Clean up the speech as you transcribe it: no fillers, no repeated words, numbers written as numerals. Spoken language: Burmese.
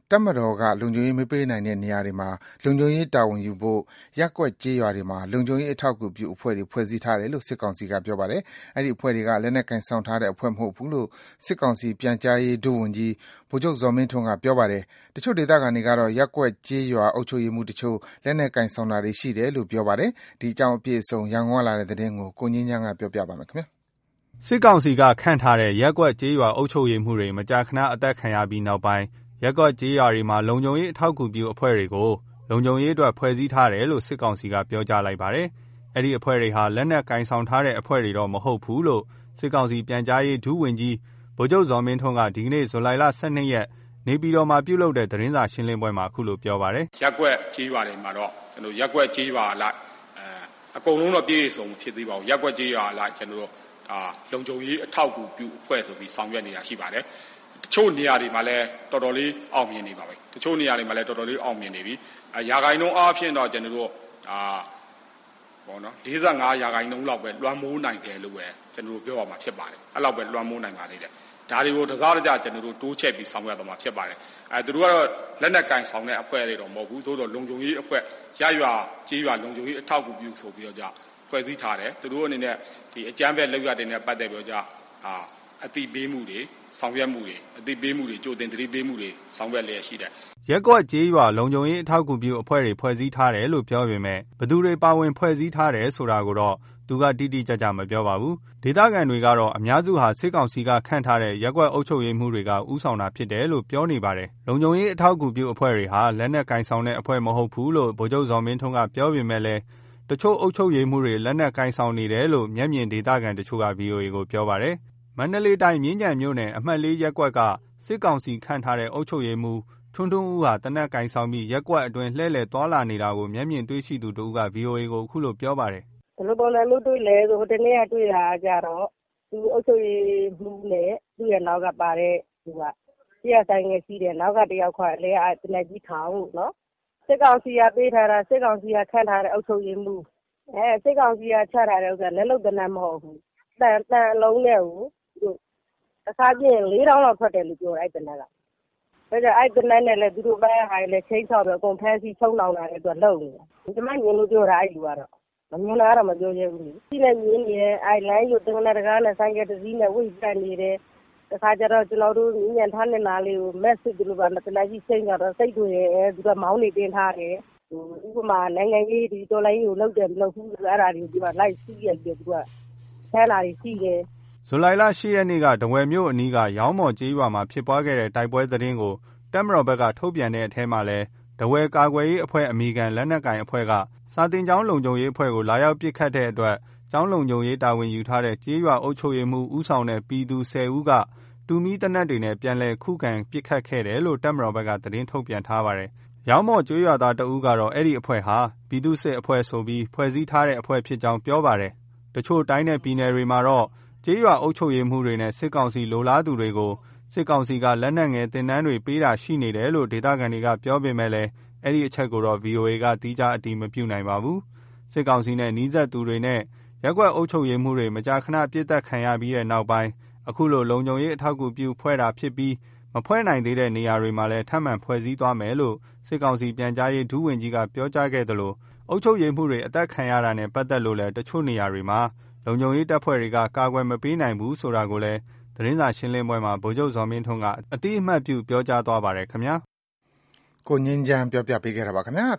တပ်မတော်ကလုံခြုံရေးမပေးနိုင်တဲ့နေရာတွေမှာလုံခြုံရေးတာဝန်ယူဖို့ရပ်ကွက်ကျေးရွာတွေမှာလုံခြုံရေးအထောက်အကူပြုအဖွဲ့တွေဖွဲ့စည်းထားတယ်လို့စစ်ကောင်စီကပြောပါတယ်။အဲဒီအဖွဲ့တွေကလက်နက်ကိုင်ဆောင်ထားတဲ့အဖွဲ့မဟုတ်ဘူးလို့စစ်ကောင်စီပြန်ကြားရေးဒုဝန်ကြီးဗိုလ်ချုပ်ဇော်မင်းထွန်းကပြောပါတယ်။တချို့ဒေသခံတွေကတော့ရပ်ကွက်ကျေးရွာအုပ်ချုပ်ရေးမှူးတချို့လက်နက်ကိုင်ဆောင်တာတွေရှိတယ်လို့ပြောပါတယ်။ဒီအကြောင်းအပြည့်အစုံရန်ကုန်ကလာတဲ့သတင်းကိုကိုငင်းချမ်းကပြောပြပါမယ်ခင်ဗျာ။စစ်ကောင်စီကခန့်ထားတဲ့ရပ်ကွက်ကျေးရွာအုပ်ချုပ်ရေးမှူးတွေမကြာခဏအသက်ခံရပြီးနောက်ပိုင်းရပ်ကွက်ကျေးရွာတွေမှာလုံခြုံရေးအထောက်အကူပြုအဖွဲ့တွေကိုလုံခြုံရေးအတွက်ဖွဲ့စည်းထားတယ်လို့စစ်ကောင်စီကပြောကြားလိုက်ပါတယ်။အဲဒီအဖွဲ့တွေဟာလက်နက်ကင်ဆောင်ထားတဲ့အဖွဲ့တွေတော့မဟုတ်ဘူးလို့စစ်ကောင်စီပြန်ကြားရေးဒုဝန်ကြီးဗိုလ်ချုပ်ဇော်မင်းထွန်းကဒီကနေ့ဇူလိုင်လ12ရက်နေပြည်တော်မှာပြုလုပ်တဲ့သတင်းစာရှင်းလင်းပွဲမှာအခုလိုပြောပါတယ်။ရပ်ကွက်ကျေးရွာတွေမှာတော့ကျွန်တော်ရပ်ကွက်ကျေးရွာလိုက်အကုန်လုံးတော့ပြည့်စုံဖြစ်သေးပါဘူး။ရပ်ကွက်ကျေးရွာလိုက်ကျွန်တော်လုံခြုံရေးအထောက်အကူပြုအဖွဲ့ဆိုပြီးဆောင်ရွက်နေတာရှိပါတယ်။တချို့နေရာတွေမှာလည်းတော်တော်လေးအောင်မြင်နေပါပြီ။တချို့နေရာတွေမှာလည်းတော်တော်လေးအောင်မြင်နေပြီ။ရာဂိုင်နှုန်းအားဖြင့်တော့ကျွန်တော်တို့ပေါ့နော်45ရာဂိုင်နှုန်းလောက်ပဲလွှမ်းမိုးနိုင်တယ်လို့ပဲကျွန်တော်တို့ပြောရမှာဖြစ်ပါတယ်။အဲ့လောက်ပဲလွှမ်းမိုးနိုင်ပါသေးတယ်။ဒါတွေကိုတစားတကြကျွန်တော်တို့တိုးချက်ပြီးဆောင်ရွက်သွားမှာဖြစ်ပါတယ်။သူတို့ကတော့လက်နက်ကင်ဆောင်တဲ့အဖွဲ့တွေတော့မဟုတ်ဘူး။သို့တော့လုံခြုံရေးအဖွဲ့ရရွာကြေးရွာလုံခြုံရေးအထောက်အကူပြုဆိုပြီးတော့ကြာဖွဲ့စည်းထားတယ်။သူတို့အနေနဲ့ဒီအကြမ်းဖက်လုပ်ရတဲ့နဲ့ပတ်သက်ပြီးတော့ကြာအတိပေးမှုတွေဆောင်ရွက်မှုတွေအတိပေးမှုတွေကြိုတင်သတိပေးမှုတွေဆောင်ရွက်လျက်ရှိတယ်။ရက်ကွက်ကျေးရွာလုံခြုံရေးအထောက်အကူပြုအဖွဲ့တွေဖွဲ့စည်းထားတယ်လို့ပြောပေမဲ့ဘယ်သူတွေပါဝင်ဖွဲ့စည်းထားတယ်ဆိုတာကိုတော့သူကတိတိကျကျမပြောပါဘူး။ဒေသခံတွေကတော့အများစုဟာစစ်ကောင်စီကခန့်ထားတဲ့ရက်ကွက်အုပ်ချုပ်ရေးမှုတွေကဥဆောင်တာဖြစ်တယ်လို့ပြောနေပါတယ်။လုံခြုံရေးအထောက်အကူပြုအဖွဲ့တွေဟာလက်နက်ကင်ဆောင်တဲ့အဖွဲ့မဟုတ်ဘူးလို့ဗိုလ်ချုပ်ဇော်မင်းထွန်းကပြောပေမဲ့လည်းတချို့အုပ်ချုပ်ရေးမှုတွေလက်နက်ကင်ဆောင်နေတယ်လို့မျက်မြင်ဒေသခံတချို့က VOA ကိုပြောပါတယ်။မန္တလေးတိုင်းမြင်းကြံမြို့နယ်အမှတ်4ရပ်ကွက်ကစစ်ကောင်စီခန့်ထားတဲ့အုပ်ချုပ်ရေးမှုထွန်းထွန်းဦးဟာတနက်ကင်ဆောင်ပြီးရက်ကွက်အတွင်းလှည့်လည်သွားလာနေတာကိုမျက်မြင်တွေ့ရှိသူတို့က VOA ကိုအခုလိုပြောပါတယ်။ဘယ်လိုပုံစံမျိုးတွေ့လဲဆိုဒီနေ့ကတွေ့တာကြတော့သူအုပ်ချုပ်ရေးမှုနဲ့သူ့ရဲ့နောက်ကပါတဲ့သူကတရားဆိုင်ငယ်ရှိတယ်နောက်ကတယောက်ခွာလဲတနက်ကြီးထောင်နော်စစ်ကောင်စီကပေးထားတာစစ်ကောင်စီကခန့်ထားတဲ့အုပ်ချုပ်ရေးမှုစစ်ကောင်စီကချထားတဲ့ဥစ္စာလက်လုံတနက်မဟုတ်ဘူးတန်အလုံးနဲ့ကိုတခါကျရင်4000လောက်ထွက်တယ်လို့ပြောတယ်အဲ့တနက်ကဒါကြောင့်အဲ့တနက်နဲ့လည်းသူတို့ပိုင်းဟာလည်းချိန်ချောက်ပြီးအကုန်ဖမ်းဆီးချုံနှောင်လာတဲ့အတွက်လုံနေတယ်ဒီမှမြင်လို့ပြောတာအဲ့လူကတော့မမြင်တာတော့မပြောရဲဘူး။ဒီနဲ့မြင်နေအဲ့လိုင်းကိုတင်နေတကားနဲ့ဆိုင်ကတစည်းနဲ့ဝိတ်ပတ်နေတယ်။တခါကျတော့ကျွန်တော်တို့ညံထားနေတာလေးကို message လို့ပါတလိုက်ကြီးချိန်ကြတော့စိတ်တွေသူကမောင်းနေတင်ထားတယ်။ဥပမာနိုင်ငံရေးဒီတော်လိုင်းကိုလောက်တယ်မလောက်ဘူးအဲ့ဒါတွေကိုဒီမှာ live စီးရပြီးသူကဆန်းလာပြီးစီးတယ်။ဇူလိုင်လ10ရက်နေ့ကတဝယ်မြို့အနီးကရောင်းမော်ကျေးရွာမှာဖြစ်ပွားခဲ့တဲ့တိုက်ပွဲသတင်းကိုတပ်မတော်ဘက်ကထုတ်ပြန်တဲ့အထဲမှာလဲတဝယ်ကာကွယ်ရေးအဖွဲ့အမိခံလက်နက်ကင်အဖွဲ့ကစာတင်ကျောင်းလုံခြုံရေးအဖွဲ့ကိုလာရောက်ပစ်ခတ်တဲ့အတွက်ကျောင်းလုံခြုံရေးတာဝန်ယူထားတဲ့ကျေးရွာအုပ်ချုပ်ရေးမှူးဦးဆောင်တဲ့ပြည်သူ10ဦးကတူမီတနက်တွေနဲ့ပြန်လည်ခုခံပစ်ခတ်ခဲ့တယ်လို့တပ်မတော်ဘက်ကသတင်းထုတ်ပြန်ထားပါတယ်။ရောင်းမော်ကျေးရွာသားတဦးကတော့အဲ့ဒီအဖွဲ့ဟာပြည်သူစစ်အဖွဲ့ဆိုပြီးဖွဲ့စည်းထားတဲ့အဖွဲ့ဖြစ်ကြောင်းပြောပါတယ်။တချို့တိုင်းနယ်ပြည်နယ်တွေမှာတော့ကျေးရွာအုပ်ချုပ်ရေးမှူးတွေနဲ့စစ်ကောင်စီလိုလားသူတွေကိုစစ်ကောင်စီကလက်နက်ငယ်တင်နန်းတွေပေးတာရှိနေတယ်လို့ဒေသခံတွေကပြောပေမဲ့လည်းအဲ့ဒီအချက်ကိုတော့ VOA ကတီးခြားအတည်မပြုနိုင်ပါဘူး။စစ်ကောင်စီနဲ့နှီးစပ်သူတွေနဲ့ရက်ကွက်အုပ်ချုပ်ရေးမှုတွေမကြာခဏပြစ်တက်ခံရပြီးတဲ့နောက်ပိုင်းအခုလိုလုံခြုံရေးအထောက်အကူပြုဖွဲ့တာဖြစ်ပြီးမဖွဲ့နိုင်သေးတဲ့နေရာတွေမှာလည်းထပ်မံဖွဲ့စည်းသွားမယ်လို့စစ်ကောင်စီပြန်ကြားရေးဒုဝန်ကြီးကပြောကြားခဲ့သလိုအုပ်ချုပ်ရေးမှုတွေအသက်ခံရတာနဲ့ပတ်သက်လို့လည်းတချို့နေရာတွေမှာလုံခြုံရေးတပ်ဖွဲ့တွေကကာကွယ်မပေးနိုင်ဘူးဆိုတာကိုလည်းသတင်းစာရှင်းလင်းပွဲမှာဗိုလ်ချုပ်ဇော်မင်းထွန်းကအတိအမှတ်ပြုပြောကြားသွားပါတယ်ခင်ဗျာကိုငင်းချမ်းပြောပြပေးခဲ့တာပါခင်ဗျာ